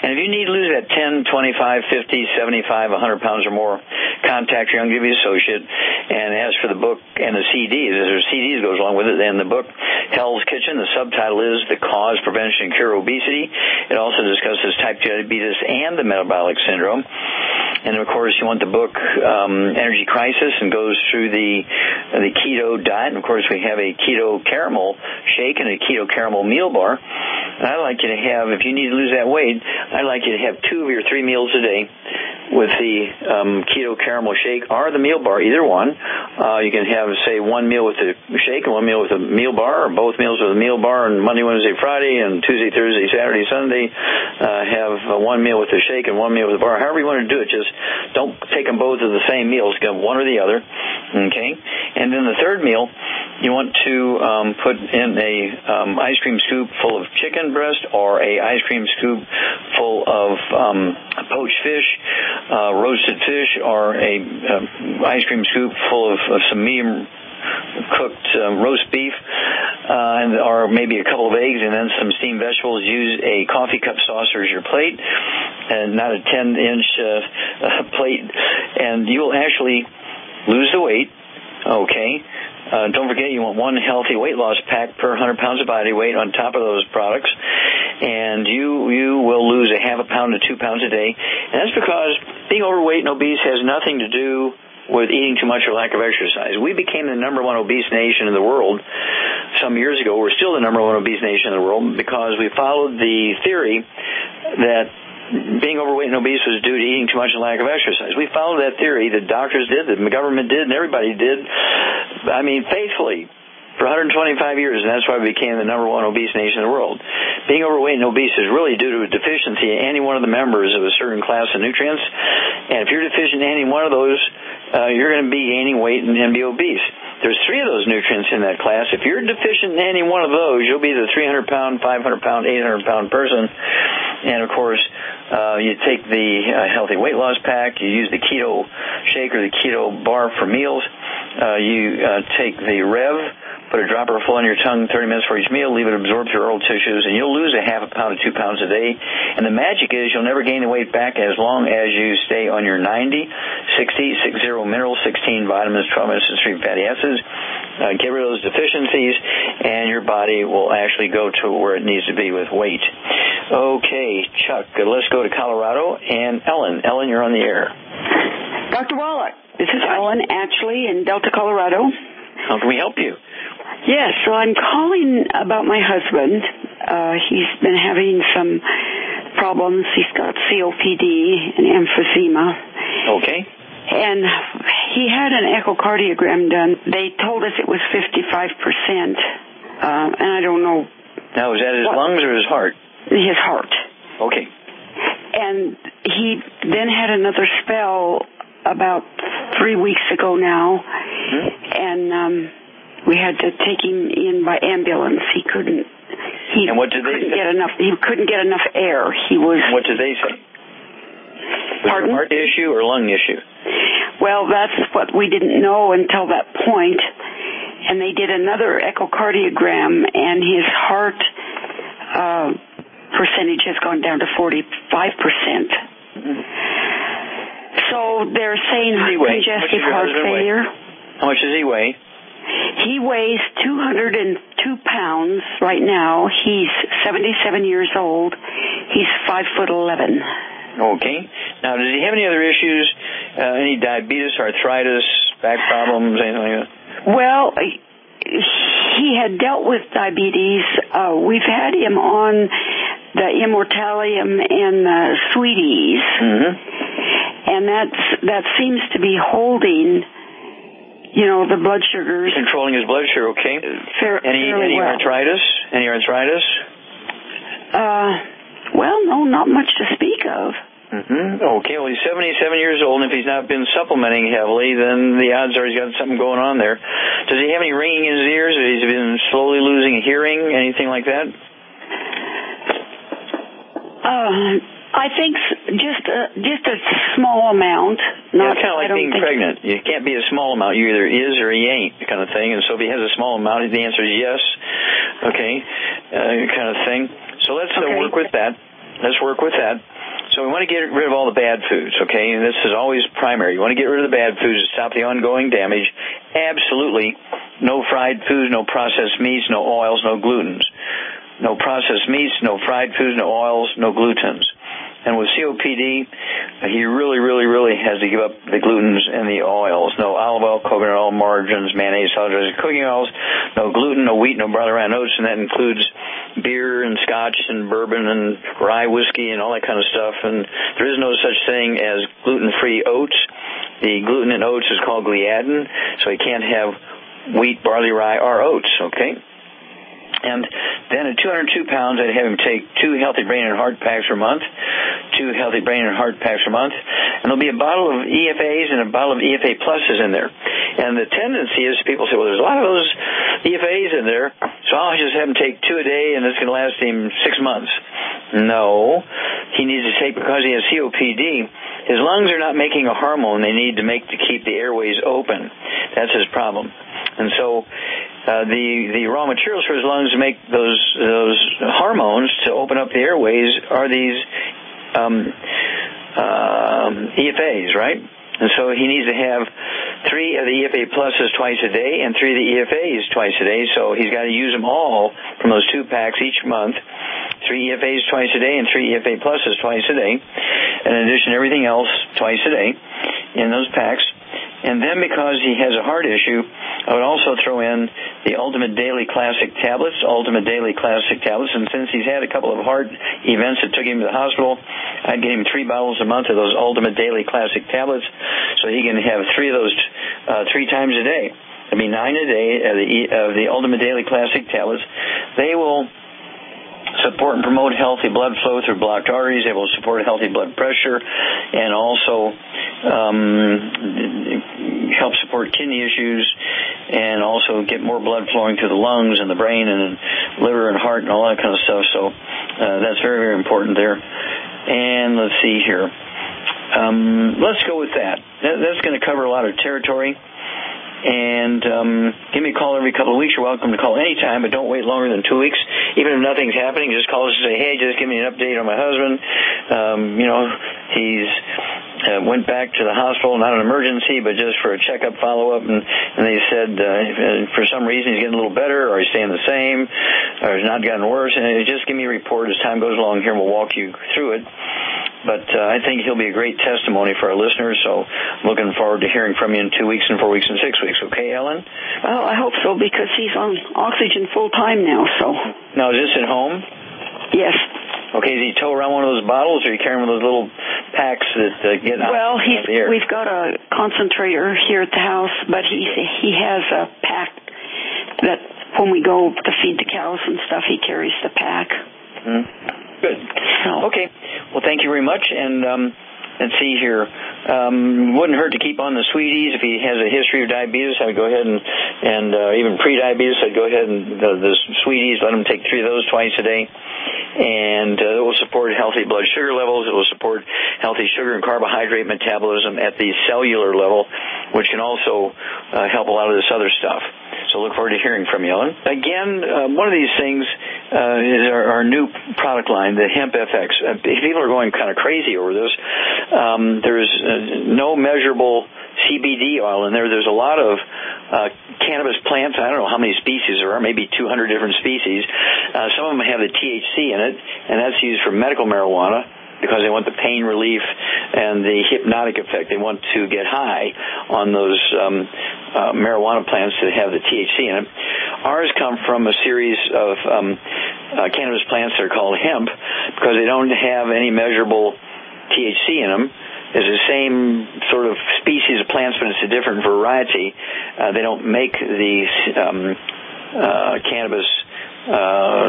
And if you need to lose that ten, twenty-five, fifty, seventy-five, one hundred pounds or more, contact your Youngevity associate and ask for the book and the C Ds. There's C Ds goes along with it. And the book, Hell's Kitchen, the subtitle is The Cause, Prevention, and Cure Obesity. It also discusses type two diabetes and the metabolic syndrome. And, of course, you want the book um, Energy Crisis and goes through the the keto diet. And, of course, we have a keto caramel shake and a keto caramel meal bar. And I'd like you to have, if you need to lose that weight, I'd like you to have two of your three meals a day with the um, keto caramel shake or the meal bar, either one. Uh, you can have, say, one meal with the shake and one meal with a meal bar, or both meals with a meal bar on Monday, Wednesday, Friday, and Tuesday, Thursday, Saturday, Sunday. Uh, have uh, one meal with the shake and one meal with the bar. However you want to do it, just don't take them both as the same meals. Get one or the other. Okay? And then the third meal, you want to um, put in a um, ice cream scoop full of chicken breast or a ice cream scoop full of um, poached fish, uh, roasted fish, or a um, ice cream scoop full of, of some medium cooked um, roast beef, uh, and, or maybe a couple of eggs, and then some steamed vegetables. Use a coffee cup saucer as your plate, and not a ten-inch uh, uh, plate, and you'll actually lose the weight. Okay. Uh, don't forget, you want one healthy weight loss pack per one hundred pounds of body weight on top of those products, and you you will lose a half a pound to two pounds a day. And that's because being overweight and obese has nothing to do with eating too much or lack of exercise. We became the number one obese nation in the world some years ago. We're still the number one obese nation in the world because we followed the theory that being overweight and obese was due to eating too much and lack of exercise. We followed that theory. The doctors did, the government did, and everybody did. I mean, faithfully for one hundred twenty-five years, and that's why we became the number one obese nation in the world. Being overweight and obese is really due to a deficiency in any one of the members of a certain class of nutrients. And if you're deficient in any one of those, uh, you're going to be gaining weight and, and be obese. There's three of those nutrients in that class. If you're deficient in any one of those, you'll be the three hundred pound, five hundred pound, eight hundred pound person. And, of course, uh, you take the uh, healthy weight loss pack. You use the keto shake or the keto bar for meals. Uh, you uh, take the Rev, put a dropper full on your tongue thirty minutes for each meal, leave it absorb through oral tissues, and you'll lose a half a pound to two pounds a day. And the magic is you'll never gain the weight back as long as you stay on your ninety, sixty, sixty minerals, sixteen vitamins, twelve essential three fatty acids. Uh, get rid of those deficiencies, and your body will actually go to where it needs to be with weight. Okay, Chuck, let's go to Colorado. And Ellen. Ellen, you're on the air. Doctor Wallach, this is Ellen, actually, in Delta, Colorado. How can we help you? Yes, so I'm calling about my husband. Uh, he's been having some problems. He's got C O P D and emphysema. Okay. And he had an echocardiogram done. They told us it was fifty-five percent. Uh, and I don't know. Now, is that his what, lungs or his heart? His heart. Okay. And he then had another spell about three weeks ago now. Mm-hmm. And um, we had to take him in by ambulance. He couldn't. He and what did they couldn't say? Get enough, he couldn't get enough air. He was. What did they say? Was Pardon? it a heart issue or lung issue? Well, that's what we didn't know until that point. And they did another echocardiogram, and his heart uh, percentage has gone down to forty-five percent. Mm-hmm. So they're saying congestive heart failure. Weigh? How much does he weigh? He weighs two hundred two pounds right now. He's seventy-seven years old. He's five foot eleven. Okay. Now, does he have any other issues? Uh, any diabetes, arthritis, back problems, anything like that? Well, he had dealt with diabetes. Uh, we've had him on the Immortalium and the Sweeties, mm-hmm. and that's that seems to be holding, you know, the blood sugars. Controlling his blood sugar, okay. Fair, any any well. arthritis? Any arthritis? Uh, well, no, not much to speak of. Mm-hmm. Okay, well, he's seventy-seven years old, and if he's not been supplementing heavily, then the odds are he's got something going on there. Does he have any ringing in his ears, or he's been slowly losing hearing, anything like that? Uh, I think just a, just a small amount. Not, yeah, it's kind of like being think... pregnant. You can't be a small amount. You either is or he ain't kind of thing. And so if he has a small amount, the answer is yes. Okay, uh, kind of thing. So let's uh, okay. work with that. let's work with that. So we want to get rid of all the bad foods, okay? And this is always primary. You want to get rid of the bad foods to stop the ongoing damage. Absolutely no fried foods, no processed meats, no oils, no glutens. No processed meats, no fried foods, no oils, no glutens. And with C O P D, he really, really, really has to give up the glutens and the oils. No olive oil, coconut oil, margarines, mayonnaise, sausages, cooking oils. No gluten, no wheat, no barley, rye, and oats, and that includes beer and scotch and bourbon and rye whiskey and all that kind of stuff. And there is no such thing as gluten-free oats. The gluten in oats is called gliadin, so he can't have wheat, barley, rye, or oats, okay? And then at two hundred two pounds, I'd have him take two healthy brain and heart packs per month, two healthy brain and heart packs per month, and there'll be a bottle of E F As and a bottle of E F A pluses in there. And the tendency is people say, well, there's a lot of those E F As in there, so I'll just have him take two a day, and it's going to last him six months. No, he needs to take, because he has C O P D, his lungs are not making a hormone they need to make to keep the airways open. That's his problem. And so uh, the the raw materials for his lungs to make those those hormones to open up the airways are these um, uh, E F As, right? And so he needs to have three of the E F A pluses twice a day and three of the E F As twice a day. So he's got to use them all from those two packs each month. Three E F As twice a day and three E F A pluses twice a day. And in addition, everything else twice a day in those packs. And then because he has a heart issue, I would also throw in the Ultimate Daily Classic tablets, Ultimate Daily Classic tablets. And since he's had a couple of heart events that took him to the hospital, I'd get him three bottles a month of those Ultimate Daily Classic tablets so he can have three of those uh, three times a day. That'd be nine a day of the, of the Ultimate Daily Classic tablets. They will support and promote healthy blood flow through blocked arteries. They will support healthy blood pressure and also um, help support kidney issues and also get more blood flowing through the lungs and the brain and liver and heart and all that kind of stuff. So uh, that's very, very important there. And let's see here. Um, let's go with that. that that's going to cover a lot of territory. And um, give me a call every couple of weeks. You're welcome to call anytime, but don't wait longer than two weeks. Even if nothing's happening, just call us and say, hey, just give me an update on my husband. Um, you know, he's uh, went back to the hospital, not an emergency, but just for a checkup, follow-up, and, and they said uh, for some reason he's getting a little better, or he's staying the same, or he's not gotten worse. And just give me a report as time goes along here, and we'll walk you through it. But uh, I think he'll be a great testimony for our listeners, so I'm looking forward to hearing from you in two weeks and four weeks and six weeks. Okay, Ellen? Well, I hope so, because he's on oxygen full-time now, so. Now, is this at home? Yes. Okay, does he tow around one of those bottles, or are you carrying one of those little packs that uh, get out well, of he's, the air? We've got a concentrator here at the house, but he, he has a pack that when we go to feed the cows and stuff, he carries the pack. Mm-hmm. Good. Okay. Well, thank you very much. And um, let's see here. Um, wouldn't hurt to keep on the sweeties. If he has a history of diabetes, I'd go ahead and, and uh, even pre-diabetes, I'd go ahead and the, the sweeties, let him take three of those twice a day. And uh, it will support healthy blood sugar levels. It will support healthy sugar and carbohydrate metabolism at the cellular level, which can also uh, help a lot of this other stuff. So look forward to hearing from you, Ellen. Again, uh, one of these things uh, is our, our new product line, the Hemp F X. Uh, people are going kind of crazy over this. Um, there's uh, no measurable C B D oil in there. There's a lot of uh, cannabis plants. I don't know how many species there are, maybe two hundred different species. Uh, some of them have the T H C in it, and that's used for medical marijuana, because they want the pain relief and the hypnotic effect. They want to get high on those um, uh, marijuana plants that have the T H C in it. Ours come from a series of um, uh, cannabis plants that are called hemp, because they don't have any measurable T H C in them. It's the same sort of species of plants, but it's a different variety. Uh, they don't make the um, uh, cannabis Uh,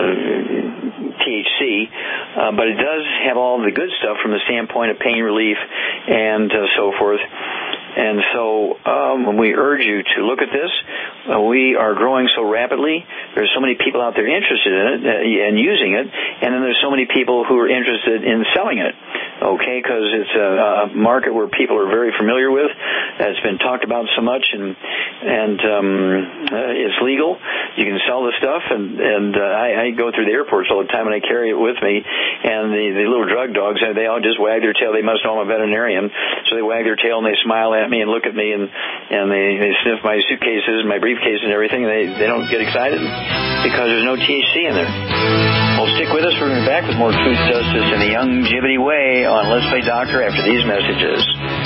T H C, uh, but it does have all the good stuff from the standpoint of pain relief and uh, so forth. And so um, we urge you to look at this. Uh, we are growing so rapidly. There's so many people out there interested in it uh, and using it, and then there's so many people who are interested in selling it. okay, because it's a, a market where people are very familiar with. It's been talked about so much, and and um, uh, it's legal. You can sell the stuff, and and uh, I, I go through the airports all the time, and I carry it with me. And the, the little drug dogs, they all just wag their tail. They must know I'm a veterinarian, so they wag their tail and they smile at me and look at me, and and they, they sniff my suitcases and my briefcase and everything. And they they don't get excited because there's no T H C in there. Well, stick with us. We're going to be back with more Truth, Justice, and the Youngevity Way on Let's Play Doctor after these messages.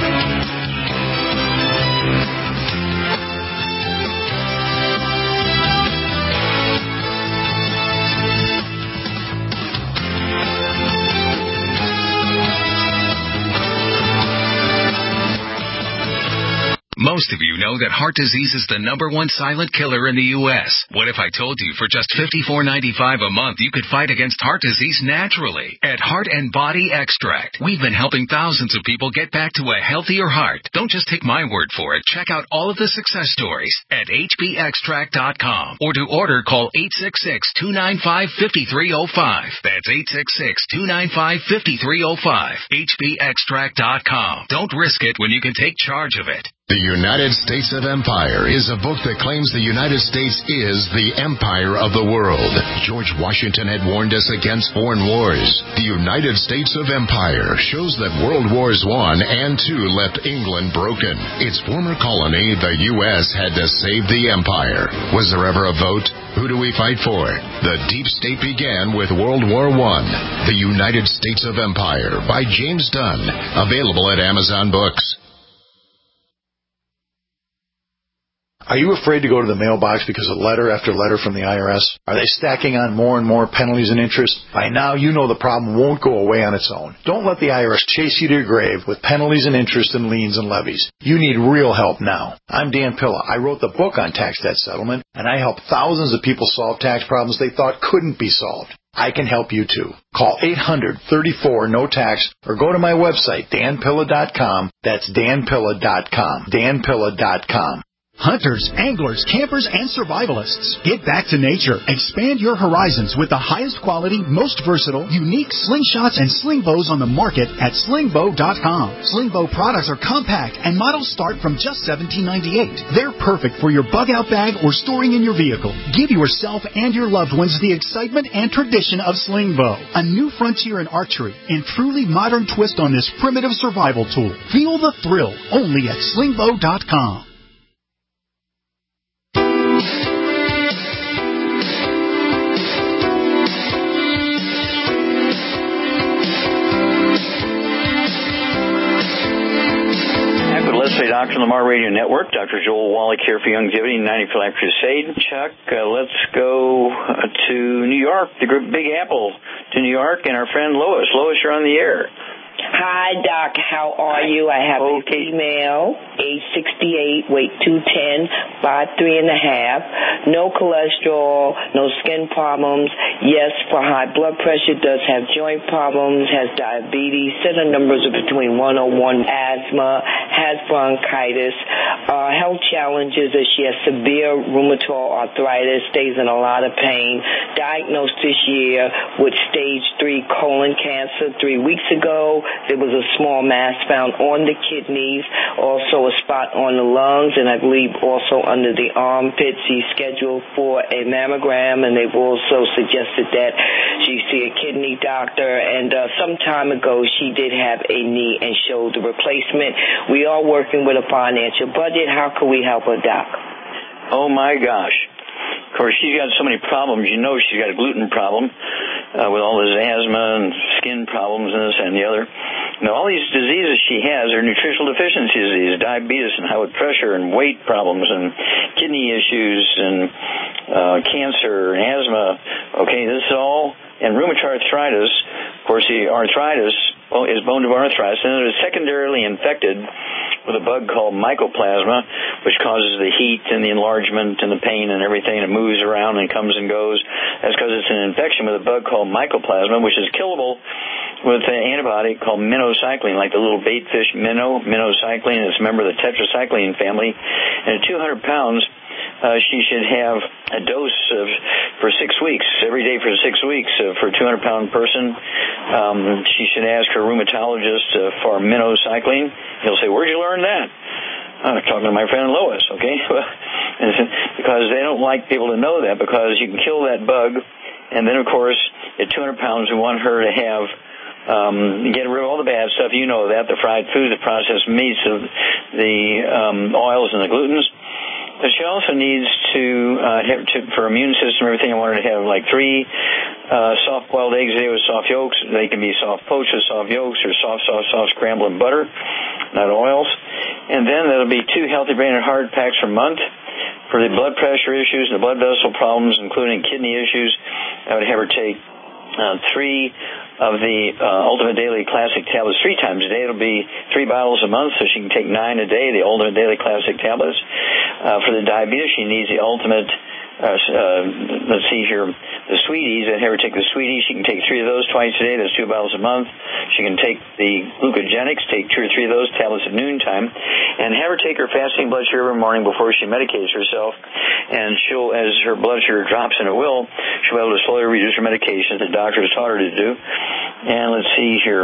Most of you know that heart disease is the number one silent killer in the U S What if I told you for just fifty-four ninety-five a month you could fight against heart disease naturally? At Heart and Body Extract, we've been helping thousands of people get back to a healthier heart. Don't just take my word for it. Check out all of the success stories at H B extract dot com, or to order, call eight six six, two nine five, five three zero five. That's eight six six, two nine five, five three zero five. H B extract dot com. Don't risk it when you can take charge of it. The United States of Empire is a book that claims the United States is the empire of the world. George Washington had warned us against foreign wars. The United States of Empire shows that World Wars One and Two left England broken. Its former colony, the U S, had to save the empire. Was there ever a vote? Who do we fight for? The deep state began with World War One. The United States of Empire by James Dunn. Available at Amazon Books. Are you afraid to go to the mailbox because of letter after letter from the I R S? Are they stacking on more and more penalties and interest? By now, you know the problem won't go away on its own. Don't let the I R S chase you to your grave with penalties and interest and liens and levies. You need real help now. I'm Dan Pilla. I wrote the book on tax debt settlement, and I help thousands of people solve tax problems they thought couldn't be solved. I can help you too. Call eight hundred, thirty-four, no tax or go to my website, dan pilla dot com. That's dan pilla dot com. dan pilla dot com. Hunters, anglers, campers, and survivalists. Get back to nature. Expand your horizons with the highest quality, most versatile, unique slingshots and sling bows on the market at sling bow dot com. Sling bow products are compact and models start from just seventeen ninety-eight. They're perfect for your bug out bag or storing in your vehicle. Give yourself and your loved ones the excitement and tradition of sling bow. A new frontier in archery and truly modern twist on this primitive survival tool. Feel the thrill only at sling bow dot com. Let's Say Doctor on the Mar Radio Network. Doctor Joel Wallach here for Youngevity, ninety for Life Crusade. Chuck, uh, let's go uh, to New York, the group Big Apple to New York, and our friend Lois. Lois, you're on the air. Hi, Doc. How are you? I have okay. a female, age sixty-eight, weight two ten, five three and a half, no cholesterol, no skin problems. Yes, for high blood pressure, does have joint problems, has diabetes, center numbers are between one oh one, asthma, has bronchitis, uh, health challenges is she has severe rheumatoid arthritis, stays in a lot of pain, diagnosed this year with stage three colon cancer three weeks ago. There was a small mass found on the kidneys, also a spot on the lungs, and I believe also under the armpits. She's scheduled for a mammogram, and they've also suggested that she see a kidney doctor. And uh, some time ago, she did have a knee and shoulder replacement. We are working with a financial budget. How can we help her, Doc? Oh, my gosh. Of course, she's got so many problems. You know she's got a gluten problem uh, with all this asthma and skin problems and this and the other. Now, all these diseases she has are nutritional deficiency disease, diabetes and high blood pressure and weight problems and kidney issues and uh, cancer and asthma. Okay, this is all, and rheumatoid arthritis. Of course, the arthritis is bone to bone arthritis, and it is secondarily infected with a bug called mycoplasma, which causes the heat and the enlargement and the pain and everything. It moves around and comes and goes. That's because it's an infection with a bug called mycoplasma, which is killable with an antibiotic called minocycline, like the little bait fish minnow, minocycline. It's a member of the tetracycline family. And at two hundred pounds, Uh, she should have a dose of for six weeks, every day for six weeks. Uh, for a two hundred pound person, um, she should ask her rheumatologist uh, for minocycline. He'll say, where'd you learn that? I'm talking to my friend Lois, okay? Because they don't like people to know that, because you can kill that bug. And then, of course, at two hundred pounds, we want her to have, um, get rid of all the bad stuff. You know that, the fried food, the processed meats, the, the um, oils and the glutens. But she also needs to, uh, have to, for her immune system, everything, I want her to have like three uh, soft-boiled eggs a day with soft yolks. They can be soft poached with soft yolks, or soft, soft, soft scrambled in butter, not oils. And then there'll be two healthy brain and heart packs per month. For the blood pressure issues and the blood vessel problems, including kidney issues, I would have her take uh, three of the uh, Ultimate Daily Classic tablets three times a day. It'll be three bottles a month, so she can take nine a day, the Ultimate Daily Classic tablets. Uh, for the diabetes, she needs the Ultimate, uh, uh, let's see here, the Sweeties. I'd have her take the Sweeties. She can take three of those twice a day. That's two bottles a month. She can take the Glucogenics, take two or three of those tablets at noontime, and have her take her fasting blood sugar every morning before she medicates herself. And she'll, as her blood sugar drops, and it will, she'll be able to slowly reduce her medication that the doctor has taught her to do. And let's see here.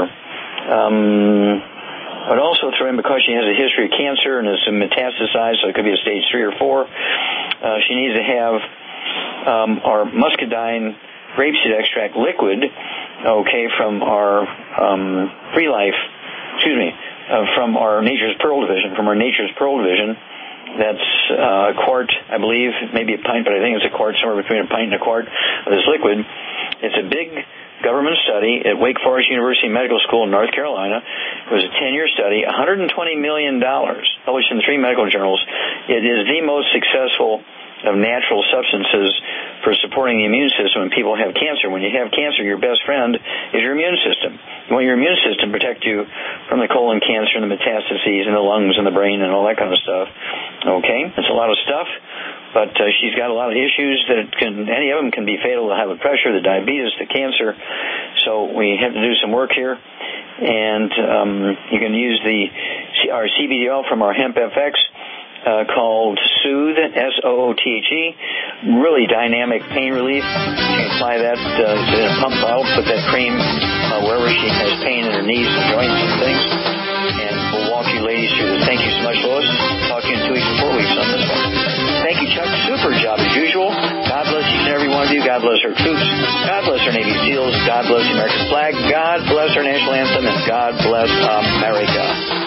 Um, I'd also throw in, because she has a history of cancer and is metastasized, so it could be a stage three or four, uh, she needs to have um, our muscadine grapeseed extract liquid, okay, from our um, Free Life, excuse me, uh, from our Nature's Pearl division, from our Nature's Pearl division. That's uh, a quart, I believe, maybe a pint, but I think it's a quart, somewhere between a pint and a quart of this liquid. It's a big government study at Wake Forest University Medical School in North Carolina. It was a ten-year study, one hundred twenty million dollars, published in three medical journals. It is the most successful of natural substances for supporting the immune system when people have cancer. When you have cancer, your best friend is your immune system. You want your immune system to protect you from the colon cancer and the metastases and the lungs and the brain and all that kind of stuff. Okay? It's a lot of stuff. But uh, she's got a lot of issues that can, any of them can be fatal: the high blood pressure, the diabetes, the cancer. So we have to do some work here. And um, you can use the our C B D oil from our Hemp F X uh, called Soothe, S O O T H E. Really dynamic pain relief. You can apply that uh, in a pump bottle, put that cream uh, wherever she has pain in her knees and joints and things. And we'll walk you ladies through this. Thank you so much, Lois. Talk to you in two weeks or four weeks on this one. Thank you, Chuck. Super job as usual. God bless each and every one of you. God bless our troops. God bless our Navy SEALs. God bless the American flag. God bless our national anthem. And God bless America.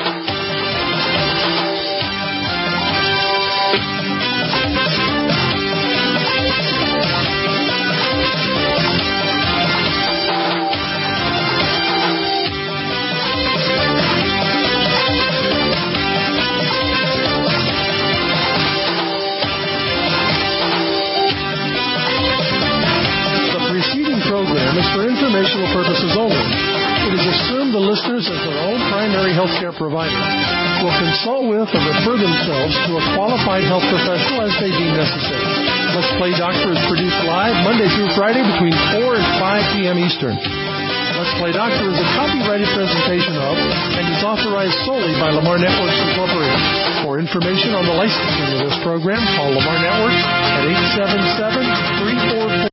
Is for informational purposes only. It is assumed the listeners, as their own primary health care provider, will consult with or refer themselves to a qualified health professional as they deem necessary. Let's Play Doctor is produced live Monday through Friday between four and five p.m. Eastern. Let's Play Doctor is a copyrighted presentation of and is authorized solely by Lamar Networks Incorporated. For information on the licensing of this program, call Lamar Networks at eight seven seven, three four four.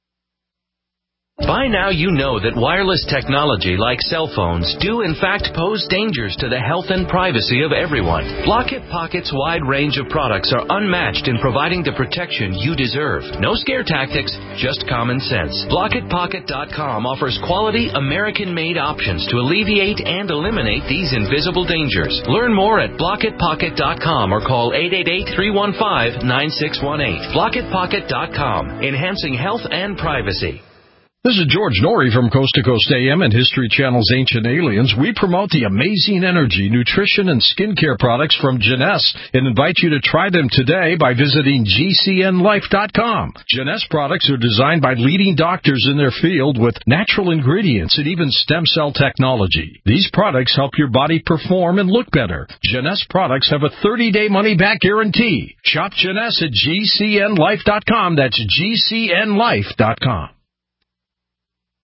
By now you know that wireless technology like cell phones do in fact pose dangers to the health and privacy of everyone. Block-It Pocket's wide range of products are unmatched in providing the protection you deserve. No scare tactics, just common sense. Block It Pocket dot com offers quality American-made options to alleviate and eliminate these invisible dangers. Learn more at Block It Pocket dot com or call eight eight eight, three one five, nine six one eight. Block It Pocket dot com, enhancing health and privacy. This is George Norrie from Coast to Coast A M and History Channel's Ancient Aliens. We promote the amazing energy, nutrition, and skincare products from Jeunesse and invite you to try them today by visiting G C N life dot com. Jeunesse products are designed by leading doctors in their field with natural ingredients and even stem cell technology. These products help your body perform and look better. Jeunesse products have a thirty-day money-back guarantee. Shop Jeunesse at G C N life dot com. That's G C N life dot com.